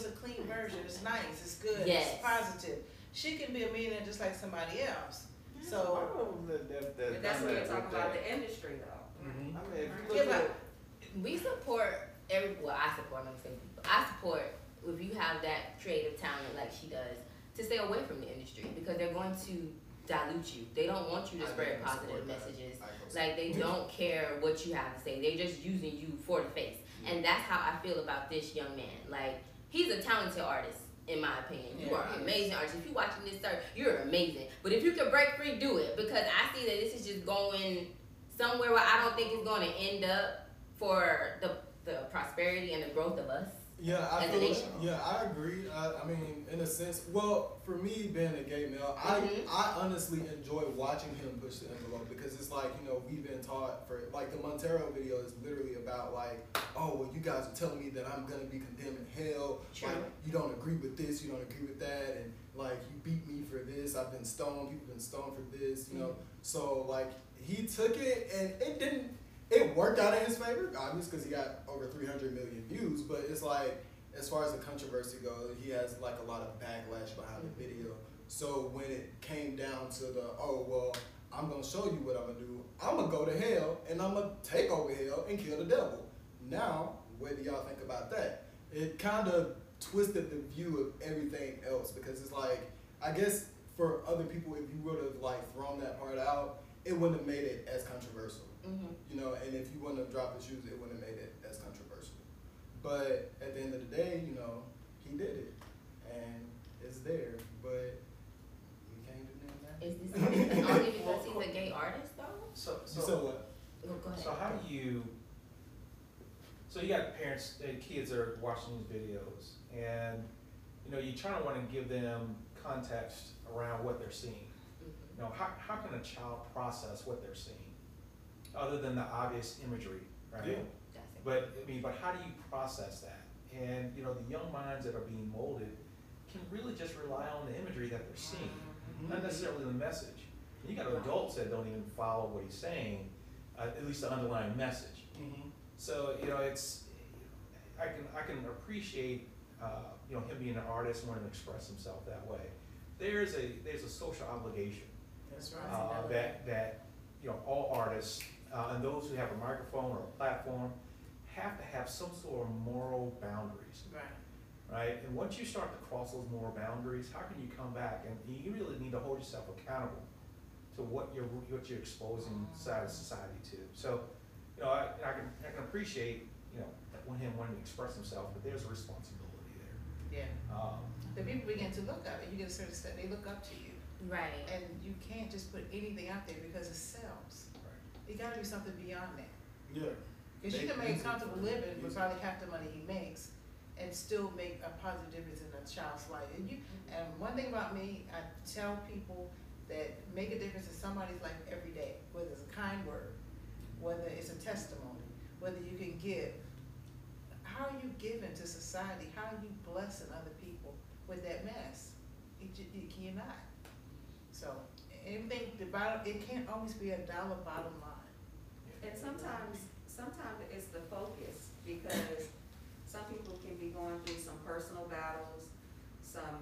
version. It's nice. It's good. Yes. It's positive. She can be a millionaire just like somebody else. So But that's what you're talking about, the industry though. I mean, if you look at we support I support, I'm gonna say people. I support if you have that creative talent like she does to stay away from the industry because they're going to dilute you. They don't want you to spread positive messages. Like they don't care what you have to say. They're just using you for the face. And that's how I feel about this young man. Like he's a talented artist. In my opinion, you are an amazing artist. If you're watching this, sir, you're amazing. But if you can break free, do it because I see that this is just going somewhere where I don't think it's going to end up for the prosperity and the growth of us. Yeah, as a nation. I agree. I mean, in a sense, well, for me being a gay male, I honestly enjoy watching him push the envelope because it's like, you know, we've been taught for, like the Montero video is literally about like, oh, well, you guys are telling me that I'm going to be condemned in hell. True. Like, you don't agree with this, you don't agree with that, and like, you beat me for this, I've been stoned, people have been stoned for this, you know. So, like, he took it and it worked out in his favor, obviously, because he got over 300 million views. But it's like, as far as the controversy goes, he has like a lot of backlash behind the video. So when it came down to the, oh, well, I'm going to show you what I'm going to do. I'm going to go to hell, and I'm going to take over hell and kill the devil. Now, what do y'all think about that? It kind of twisted the view of everything else, because it's like, I guess for other people, if you would have like thrown that part out, it wouldn't have made it as controversial. You know, and if you wouldn't have dropped the shoes, it wouldn't have made it as controversial. But at the end of the day, you know, he did it, and it's there. But we can't do nothing about it. Is this only because he's a gay artist, though? So what? Go ahead. So how do you? So you got parents and kids are watching these videos, and you know you try to want to give them context around what they're seeing. You know, how can a child process what they're seeing? Other than the obvious imagery, right? Yeah. But I mean, but how do you process that? And you know, the young minds that are being molded can really just rely on the imagery that they're seeing, not necessarily the message. And you got adults that don't even follow what he's saying, at least the underlying message. So you know, it's I can appreciate you know him being an artist, wanting to express himself that way. There's a social obligation. That's right. That you know all artists. And those who have a microphone or a platform have to have some sort of moral boundaries. Right? And once you start to cross those moral boundaries, how can you come back? And you really need to hold yourself accountable to what you're exposing society to. So, you know, I can appreciate, you know, when him wanting to express himself, but there's a responsibility there. Yeah. The people begin to look up, and you get a certain step, they look up to you. Right. And you can't just put anything out there because it sells. You gotta do something beyond that. Yeah. Because you can make a comfortable living with probably half the money he makes and still make a positive difference in a child's life. And one thing about me, I tell people that make a difference in somebody's life every day, whether it's a kind word, whether it's a testimony, whether you can give. How are you giving to society? How are you blessing other people with that mess? You cannot. So everything, it can't always be a dollar bottom line. And sometimes it's the focus, because some people can be going through some personal battles, some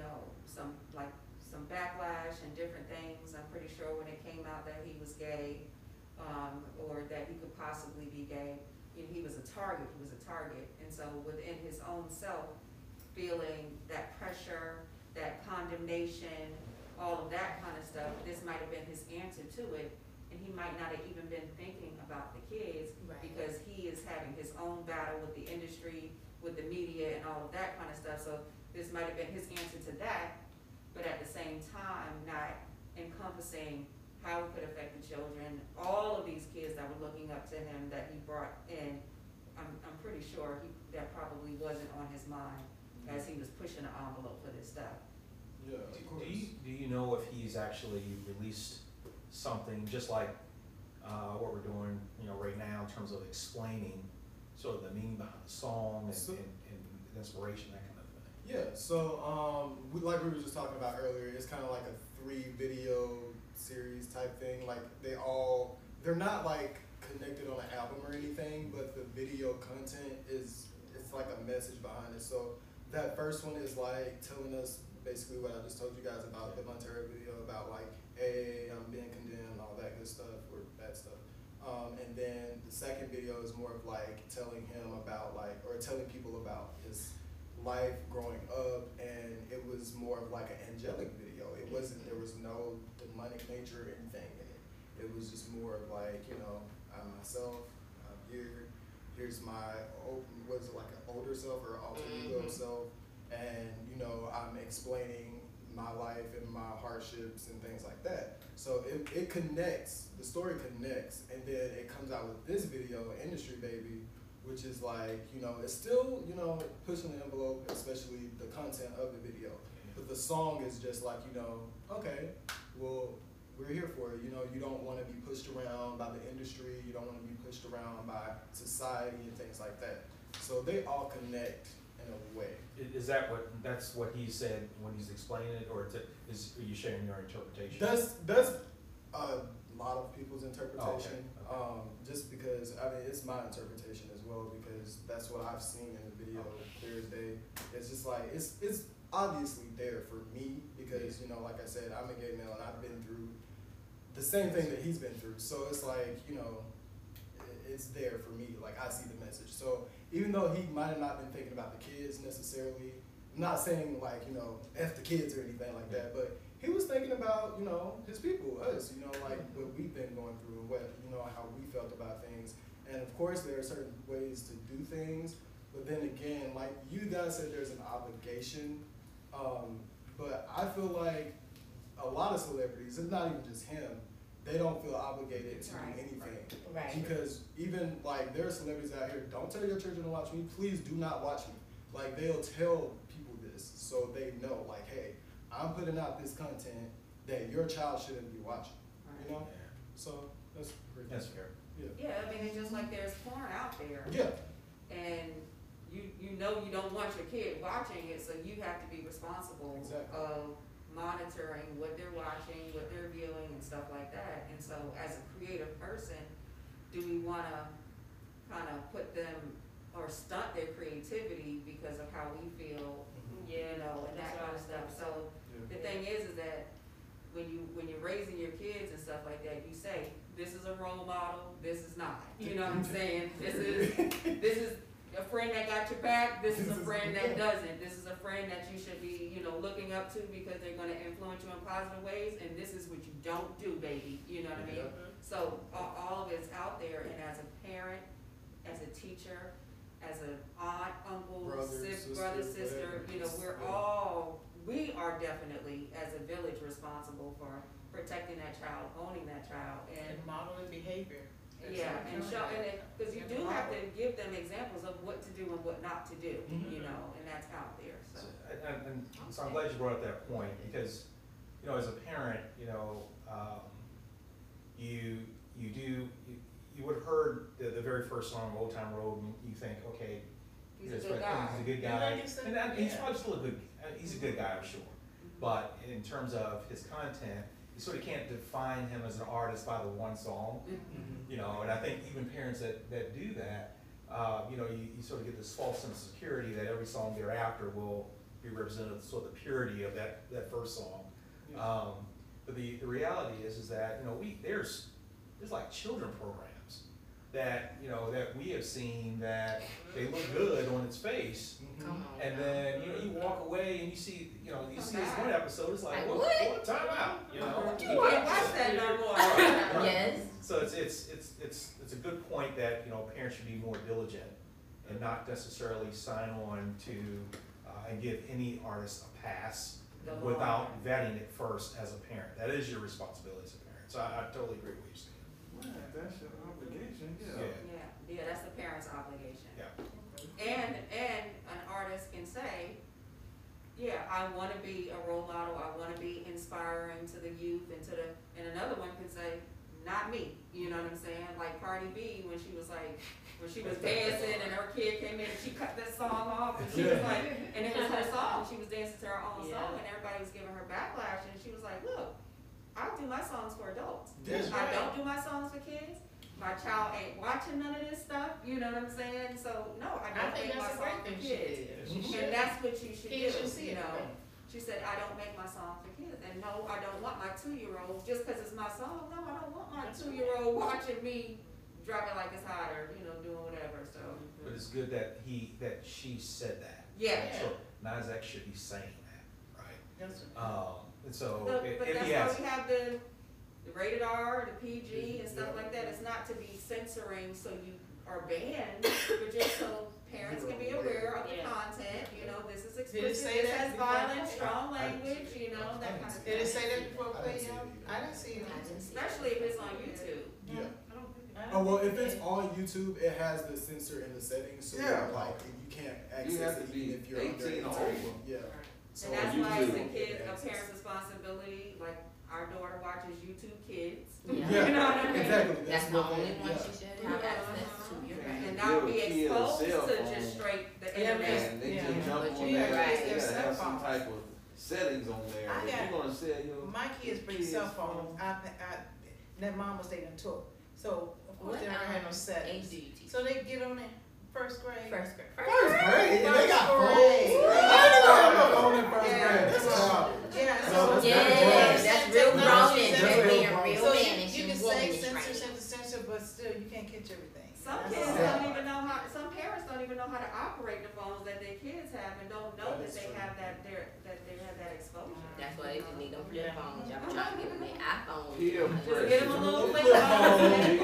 backlash and different things. I'm pretty sure when it came out that he was gay, or that he could possibly be gay, you know, he was a target. And so within his own self, feeling that pressure, that condemnation, all of that kind of stuff, this might have been his answer to it. And he might not have even been thinking about the kids, because he is having his own battle with the industry, with the media, and all of that kind of stuff. So this might have been his answer to that, but at the same time, not encompassing how it could affect the children. All of these kids that were looking up to him that he brought in, I'm pretty sure that probably wasn't on his mind as he was pushing the envelope for this stuff. Yeah, of course. Do you know if he's actually released something just like what we're doing, you know, right now in terms of explaining sort of the meaning behind the song and inspiration, that kind of thing? Yeah. So like we were just talking about earlier, it's kind of like a 3-video series type thing. Like they're not like connected on an album or anything, but the video content it's like a message behind it. So that first one is like telling us basically what I just told you guys about the Montero video about like, hey, I'm being condemned, all that good stuff or bad stuff. And then the second video is more of like telling him about like, or telling people about his life growing up, and it was more of like an angelic video. It wasn't, there was no demonic nature or anything in it. It was just more of like, you know, I'm myself, I'm here, here's my, what is it, like an older self or alter ego self, and you know, I'm explaining my life and my hardships and things like that. So it connects, the story connects, and then it comes out with this video, Industry Baby, which is like, you know, it's still, you know, pushing the envelope, especially the content of the video. But the song is just like, you know, okay, well, we're here for it. You know, you don't want to be pushed around by the industry, you don't want to be pushed around by society and things like that. So they all connect in a way. Is that that's what he said when he's explaining it, or are you sharing your interpretation? That's a lot of people's interpretation. Oh, okay. Just because, I mean, it's my interpretation as well, because that's what I've seen in the video, clear as day. It's just like, it's obviously there for me, because, you know, like I said, I'm a gay male and I've been through the same thing that he's been through. So it's like, you know, it's there for me. Like, I see the message. So even though he might have not been thinking about the kids necessarily, I'm not saying like, you know, F the kids or anything like that, but he was thinking about, you know, his people, us, you know, like what we've been going through and what, you know, how we felt about things. And of course there are certain ways to do things, but then again, like you guys said, there's an obligation. But I feel like a lot of celebrities, it's not even just him, they don't feel obligated to do anything. Right. Because even like there are celebrities out here, don't tell your children to watch me, please do not watch me. Like they'll tell people this so they know, like, hey, I'm putting out this content that your child shouldn't be watching. You know? Yeah. So that's pretty fair. Yeah. Yeah, I mean, it's just like there's porn out there. Yeah. And you know you don't want your kid watching it, so you have to be responsible of monitoring what they're watching, what they're viewing, and stuff like that. And so as a creative person, do we want to kind of put them or stunt their creativity because of how we feel, you know, and that kind of stuff. So the thing is that when you're raising your kids and stuff like that, you say, this is a role model, this is not. You know what I'm saying? This is a friend that got your back, this is a friend that doesn't. This is a friend that you should be, you know, looking up to because they're gonna influence you in positive ways, and this is what you don't do, baby. You know what I mean? So all of it's out there, and as a parent, as a teacher, as an aunt, uncle, brother, sister, you know, we are definitely, as a village, responsible for protecting that child, owning that child, and modeling behavior. Yeah, and show, because you do have to give them examples of what to do and what not to do, you know, and that's out there, so. So I'm glad you brought up that point, because, you know, as a parent, you know, you would have heard the very first song, Old Town Road, and you think, okay, he's a good guy. He's a good guy. He's probably still a good, he's a good guy, I'm sure. But in terms of his content, you sort of can't define him as an artist by the one song, you know, and I think even parents that do that, you know, you sort of get this false sense of security that every song thereafter will be representative of sort of the purity of that first song. But the reality is that, you know, there's like children programs that, you know, that we have seen that they look good on its face, and then, you know, you walk away and you see this one episode, it's like, what? Time out, you know? You can't watch that no more. Right. Yes. So it's a good point that, you know, parents should be more diligent and not necessarily sign on to and give any artist a pass without vetting it first as a parent. That is your responsibility as a parent. So I totally agree with what you're saying. Right, that's your obligation, Yeah, that's the parent's obligation. Yeah. And an artist can say, yeah, I want to be a role model, I want to be inspiring to the youth and another one could say, not me, you know what I'm saying? Like Cardi B, when she was dancing and her kid came in and she cut that song off and she was like, and it was her song, she was dancing to her own song and everybody was giving her backlash and she was like, look, I do my songs for adults. I don't do my songs for kids. My child ain't watching none of this stuff, you know what I'm saying? So no, I don't think my songs for kids. And that's that's what you should Kids do, should see you it, know. right. She said, I don't make my song for kids, and no, I don't want my 2-year-old, just cause it's my song, no, I don't want my 2-year-old watching me drop it like it's hot or, you know, doing whatever, so. But it's good that she said that. Yeah. So Nizak should be saying that, right? That's- And so, But if that's he why has, we have the rated R, the PG and stuff like that, it's not to be censoring so you are banned, but just so parents can be aware of the Yeah. content, you know, this is Did it explicit, say this that has before? violence, strong language, you know, that kind of Did it stuff. say that before I play, didn't see it y'all? either. I didn't see it. I didn't see it. Especially if it's on YouTube. Yeah. I Oh, well, didn't if see it's it. on YouTube, it has the censor in the settings, so Yeah. like you can't You have access to it be even if you're under 18 or 18. over. Yeah. So And that's on why it's a YouTube. kid, a parent's responsibility, like our daughter watches YouTube Kids. Yeah. Yeah, You know what I mean? exactly. That's the what only they- one yeah. she should have access to. You're right. And not be Give a kid a exposed cell to phone. just straight the Yeah, internet. And they Yeah. just jump But on you're there, right. they There's gotta have cell some phones. type of settings on there. I If got- you're gonna say, you know. My kids bring kids' cell phones, that mom was they done took, so of course they never had no settings. age do you teach? So they get on it first grade. First grade. First grade? They got First phones? grade. I didn't know they had a phone in first Yeah. grade. That's wild. Yeah, So so. that's Yeah, grown. that's real grown and That's they're real being grown. real So managed you and can say womanish censor, right censor, censor, but still you can't catch everything. Some That's kids all. don't even know how, some parents don't even know how to operate the phones that their kids have and don't know That that is they true. have that, that they have that exposure. That's why they just need them flip phones. Y'all be trying to give them their iPhones. Peer Just pressure. get them a little flip Flip phone. phone.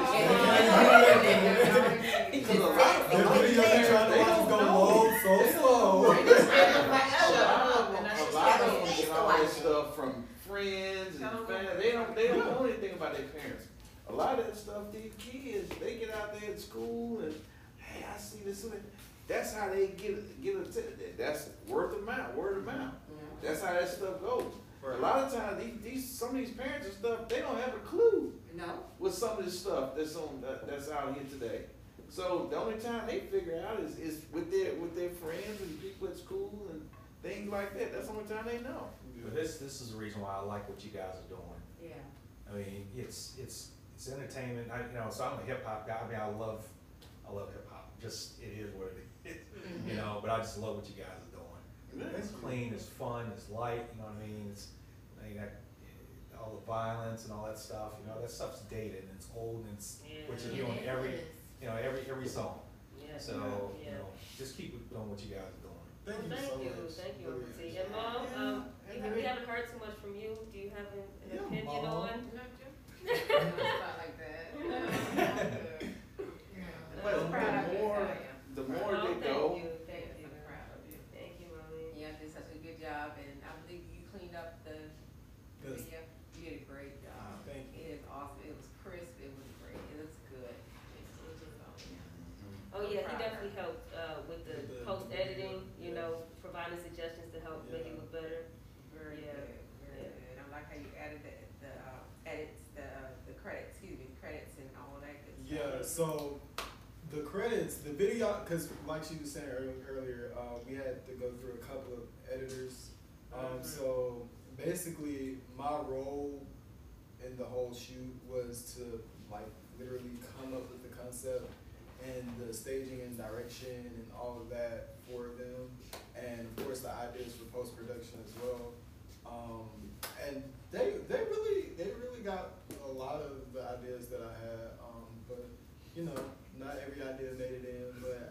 Because a lot of The video they trying to watch is gonna load so slow. They just get them A like, shut up, lot and I of just them get get them. all that stuff from friends and family. They don't know anything about their parents. A lot of that stuff, these kids, they get out there at school and, hey, I see this. That's how they get that's word of mouth. That's how that stuff goes. A lot of times, some of these parents and stuff, they don't have a clue No, with some of this stuff that's out here today. So the only time they figure out is with their friends and people at school and things like that. That's the only time they know. but this is the reason why I like what you guys are doing. yeah. I mean, it's entertainment. So I'm a hip hop guy. I mean, I love hip hop. Just it is what it is, you know. But I just love what you guys are doing. It's clean, it's fun, it's light. You know what I mean? It's all the violence and all that stuff. You know, that stuff's dated and it's old and it's which is on every song. Yeah. So Yeah. you know, just keep doing what you guys are doing. Thank you Well, so thank you, much. thank you, Really Uncle T. appreciate And it. Mom, we haven't heard too much from you. Do you have an Yeah, opinion Mom. on? Not like that. Well, Proud of you. the more Oh, they thank go, you, thank you. I'm proud of you. Thank you, Mommy. You did such a good job, and I believe you cleaned up the Yes. video. You did a great job. Thank you. It is awesome. It was crisp. It was great. It looks good. It's just on here. Oh yeah, he definitely helped with the With the- post editing. You yeah. know, providing suggestions to help make it Yeah. look better. Very Yeah. good. Very Yeah. good. I like how you added the edits, the credits. Excuse me, credits and all that good stuff. Yeah, so the credits, the video, because like she was saying earlier, we had to go through a couple of editors. So basically, my role in the whole shoot was to like literally come up with the concept and the staging and direction and all of that for them, and of course the ideas for post production as well. And they really got a lot of the ideas that I had, but you know, not every idea made it in. But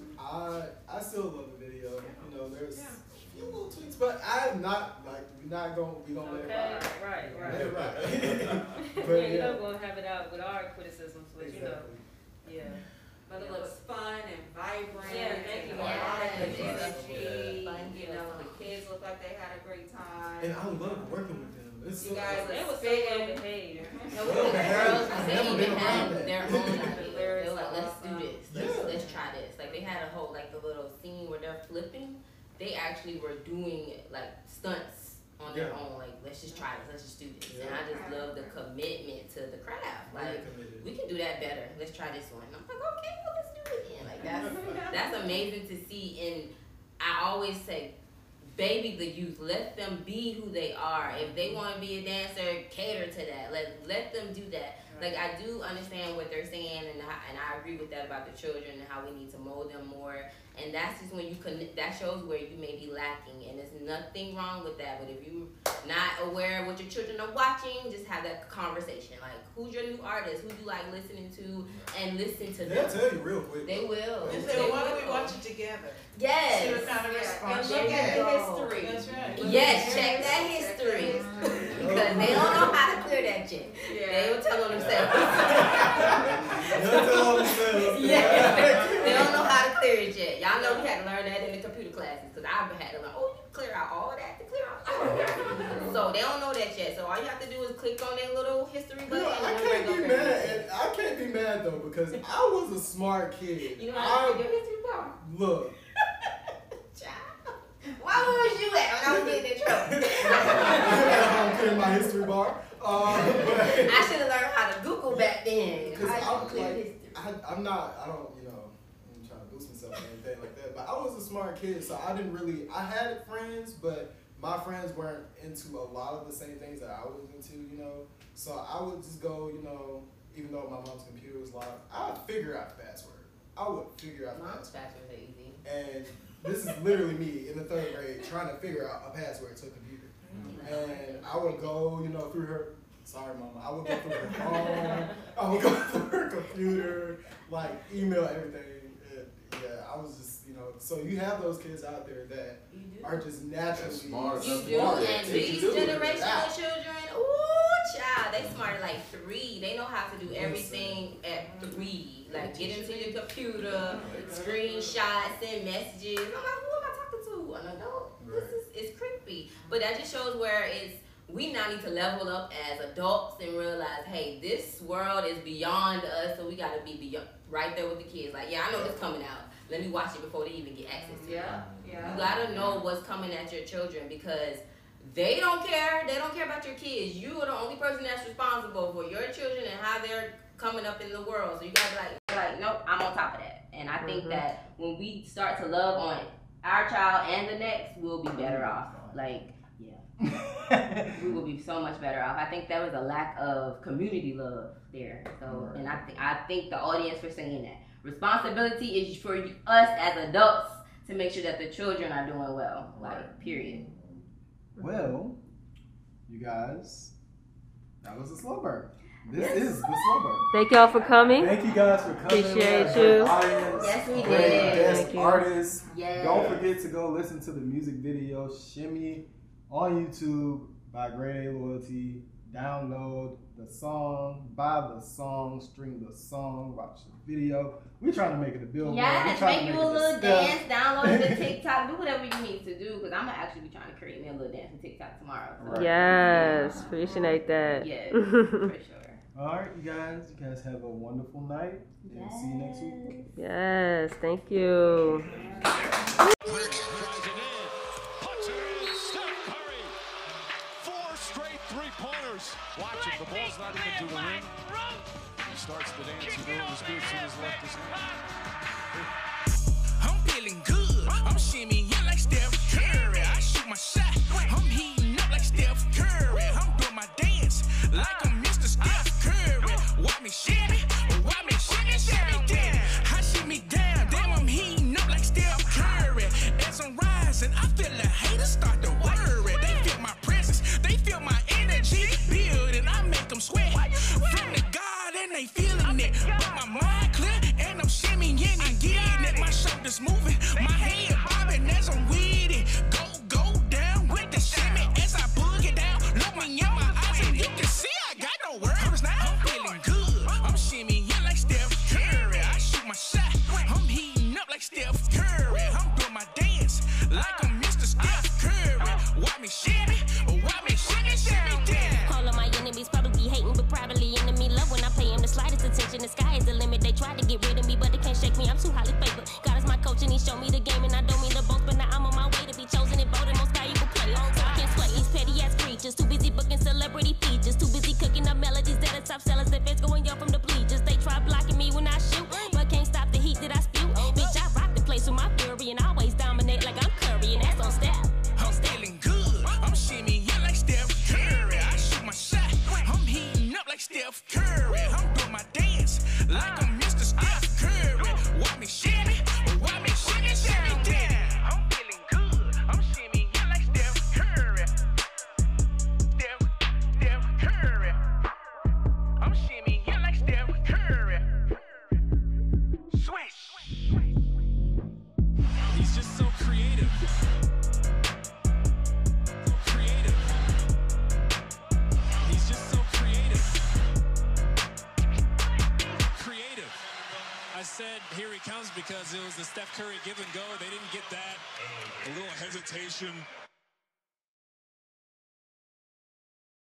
I still love the video. You know, there's a few little tweaks, but I'm not like we gonna let it Okay, ride. right. Let it ride. Yeah, But you know, yeah, we're gonna have it out with our criticisms, but you know, exactly. yeah. But it looks fun and vibrant. Yeah, thank you. And a lot of good Yeah. energy. Fun, You know, the kids look like they had a great time. And I love working with them. It's You so, guys They are was so spitting. well behaved. No, with the girls, they Never been even around had that. their own idea. They were like, let's Awesome. do this. Yeah. Let's try this. Like they had a whole like the little scene where they're flipping. They actually were doing like stunts on their Yeah. own. Like let's just try this. Let's just do this. Yeah. And I just love the commitment to the craft. very Like committed. we can do that better. Let's try this one. I'm like, okay, well, let's do it again. Like that's amazing to see. And I always say, baby the youth, let them be who they are. If they want to be a dancer, cater to that. Let them do that. Like I do understand what they're saying, and I agree with that about the children and how we need to mold them more And that's just when you connect, that shows where you may be lacking, and there's nothing wrong with that. But if you're not aware of what your children are watching, just have that conversation. Like, who's your new artist? Who you like listening to, and listen to them. They'll tell you real quick. They will. And say, why don't we watch it together? Yes. See what kind of response And look you at get. the history. That's right. Yes, check that history. Because they don't know how to clear that check. They will tell on themselves. They'll tell themselves. Yeah. They don't know how to clear it yet. Y'all know we had to learn that in the computer classes. Because I had to learn, you clear out all that to clear out all that. So they don't know that yet. So all you have to do is click on their little history button. I can't be mad. I can't be mad though, because I was a smart kid. You know how to do your history bar? Look. Why was you at when I was getting in trouble? I'm clearing my history bar. I should have learned how to Google back then. I'm not, I don't, I'm trying to boost myself or anything like that, but I was a smart kid, so I didn't really, I had friends, but my friends weren't into a lot of the same things that I was into, so I would just go, even though my mom's computer was locked, I would figure out the password. I would figure out the Mom's password. passwords are easy. And this is literally me in the 3rd grade trying to figure out a password to a computer. And I would go, through her, sorry mama, I would go through her phone, I would go through her computer, like email everything. And yeah, I was just, so you have those kids out there that are just naturally smart. You do, and these generational children, ooh, child, they smart at like 3. They know how to do everything at 3. Like get into your computer, screenshots, send messages. I'm like, who am I talking to? An adult? It's creepy. But that just shows where we now need to level up as adults and realize, hey, this world is beyond us, so we gotta be right there with the kids. Like, yeah, I know this coming out. Let me watch it before they even get access to it. Yeah. You gotta know what's coming at your children, because they don't care. They don't care about your kids. You are the only person that's responsible for your children and how they're coming up in the world. So you gotta be like, nope, I'm on top of that. And I think that when we start to love on our child and the next, we'll be better off. Like, yeah. We will be so much better off. I think there was a lack of community love there. So, and I think the audience for saying that. Responsibility is for us as adults to make sure that the children are doing well. Like, period. Well, you guys, that was a slow burn. This is the slow burn. Thank y'all for coming. Thank you guys for coming. Appreciate you. Audience, Yes, we great did. guest Thank you. artists. Yes. Don't forget to go listen to the music video Shimmy on YouTube by Grade A Loyalty. Download the song, buy the song, stream the song, watch the video. We're trying to make it a billboard. Yes, make you a little dance, download the TikTok, do whatever you need to do, because I'm going to actually be trying to create me a little dance on TikTok tomorrow. So. Right. Yes, appreciate that. Yes, for sure. Alright, you guys have a wonderful night, and see you next week. Yes, thank you. Watch it, the ball's not even to the ring. He starts the dance, he doing his good, soon as left his hand. I'm feeling good, I'm shimmying like Steph Curry. I shoot my shot, I'm heating up like Steph Curry. I'm doing my dance like I'm Mr. Steph Curry. Watch me shimmy, watch me shimmy down. I shimmy down, damn, I'm heating up like Steph Curry. As I'm rising, I feel the haters start to worry. They feel my presence, they feel my energy. I make them sweat from the God and they feeling it. But my mind clear and I'm shimmying and getting it. My shoulders moving, my head bobbing as I'm with it. Go down with the shimmy as I boogie down. Look me in my eyes and you can see I got no words now. I'm feeling good, I'm shimmying like Steph Curry. I shoot my shot, I'm heating up like Steph Curry. I'm doing my dance like I'm Mr. Steph Curry. Watch me shimmy, watch me shimmy down. All of my enemies probably hating, but probably enemy love when I pay them the slightest attention. The sky is the limit. They try to get rid of me, but they can't shake me. I'm too highly favored. God is my coach and he showed me the game, and I don't mean to boast, but now I'm on my way to be chosen and voted most valuable player. So I can't sweat these petty ass creatures. Too busy booking celebrity features. Too busy cooking up melodies that are top sellers. Their fans going up from the bleachers. They try blocking me when I shoot, but can't stop the heat that I spew. Bitch, I rock the place with my fury and always dominate like I'm Curry, and that's on step. I'm feeling good, I'm shimmying like Steph Curry. I shoot my shot, I'm heating up like Steph Curry. I'm doing my dance like I'm Mr. Steph Curry. Watch me shimmy, watch me shimmy. because it was the Steph Curry give and go. They didn't get that. A little hesitation